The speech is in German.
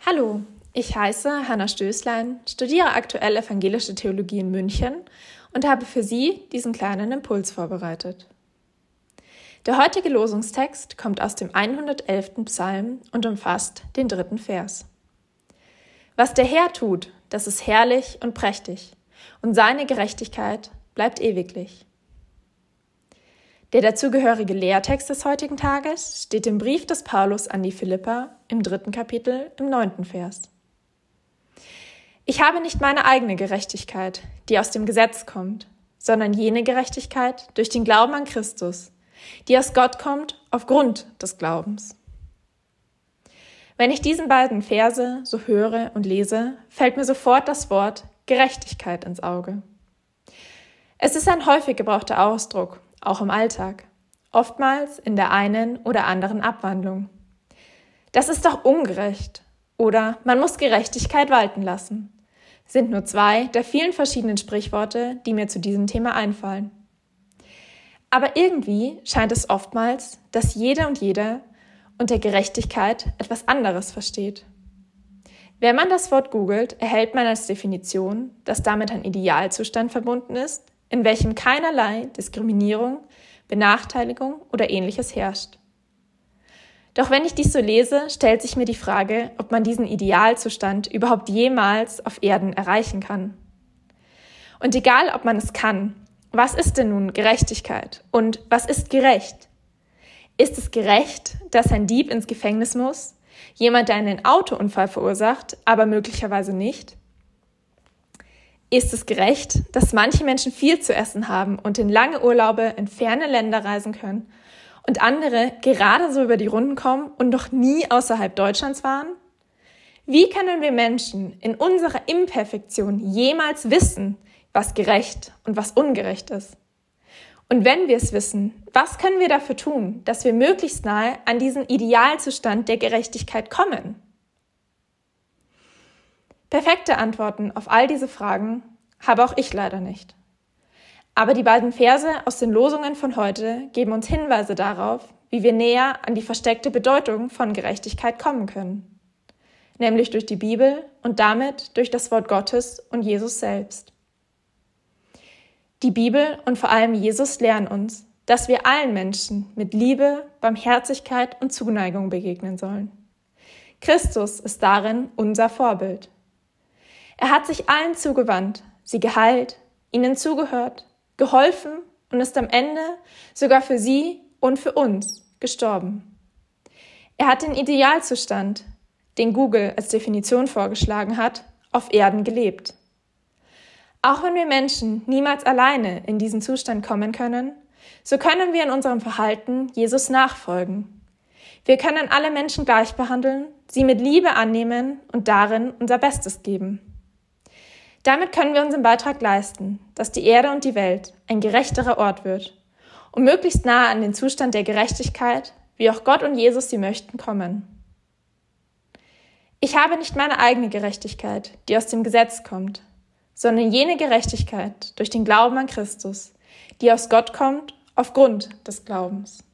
Hallo, ich heiße Hanna Stößlein, studiere aktuell Evangelische Theologie in München und habe für Sie diesen kleinen Impuls vorbereitet. Der heutige Losungstext kommt aus dem 111. Psalm und umfasst den 3. Vers. Was der Herr tut, das ist herrlich und prächtig, und seine Gerechtigkeit bleibt ewiglich. Der dazugehörige Lehrtext des heutigen Tages steht im Brief des Paulus an die Philipper im 3. Kapitel im 9. Vers. Ich habe nicht meine eigene Gerechtigkeit, die aus dem Gesetz kommt, sondern jene Gerechtigkeit durch den Glauben an Christus, die aus Gott kommt aufgrund des Glaubens. Wenn ich diesen beiden Verse so höre und lese, fällt mir sofort das Wort Gerechtigkeit ins Auge. Es ist ein häufig gebrauchter Ausdruck, auch im Alltag, oftmals in der einen oder anderen Abwandlung. Das ist doch ungerecht oder man muss Gerechtigkeit walten lassen, sind nur zwei der vielen verschiedenen Sprichworte, die mir zu diesem Thema einfallen. Aber irgendwie scheint es oftmals, dass jede und jeder unter Gerechtigkeit etwas anderes versteht. Wenn man das Wort googelt, erhält man als Definition, dass damit ein Idealzustand verbunden ist, in welchem keinerlei Diskriminierung, Benachteiligung oder Ähnliches herrscht. Doch wenn ich dies so lese, stellt sich mir die Frage, ob man diesen Idealzustand überhaupt jemals auf Erden erreichen kann. Und egal, ob man es kann, was ist denn nun Gerechtigkeit und was ist gerecht? Ist es gerecht, dass ein Dieb ins Gefängnis muss, jemand, der einen Autounfall verursacht, aber möglicherweise nicht? Ist es gerecht, dass manche Menschen viel zu essen haben und in lange Urlaube in ferne Länder reisen können und andere gerade so über die Runden kommen und noch nie außerhalb Deutschlands waren? Wie können wir Menschen in unserer Imperfektion jemals wissen, was gerecht und was ungerecht ist? Und wenn wir es wissen, was können wir dafür tun, dass wir möglichst nahe an diesen Idealzustand der Gerechtigkeit kommen? Perfekte Antworten auf all diese Fragen habe auch ich leider nicht. Aber die beiden Verse aus den Losungen von heute geben uns Hinweise darauf, wie wir näher an die versteckte Bedeutung von Gerechtigkeit kommen können. Nämlich durch die Bibel und damit durch das Wort Gottes und Jesus selbst. Die Bibel und vor allem Jesus lehren uns, dass wir allen Menschen mit Liebe, Barmherzigkeit und Zuneigung begegnen sollen. Christus ist darin unser Vorbild. Er hat sich allen zugewandt, sie geheilt, ihnen zugehört, geholfen und ist am Ende sogar für sie und für uns gestorben. Er hat den Idealzustand, den Google als Definition vorgeschlagen hat, auf Erden gelebt. Auch wenn wir Menschen niemals alleine in diesen Zustand kommen können, so können wir in unserem Verhalten Jesus nachfolgen. Wir können alle Menschen gleich behandeln, sie mit Liebe annehmen und darin unser Bestes geben. Damit können wir unseren Beitrag leisten, dass die Erde und die Welt ein gerechterer Ort wird und möglichst nahe an den Zustand der Gerechtigkeit, wie auch Gott und Jesus sie möchten, kommen. Ich habe nicht meine eigene Gerechtigkeit, die aus dem Gesetz kommt, sondern jene Gerechtigkeit durch den Glauben an Christus, die aus Gott kommt aufgrund des Glaubens.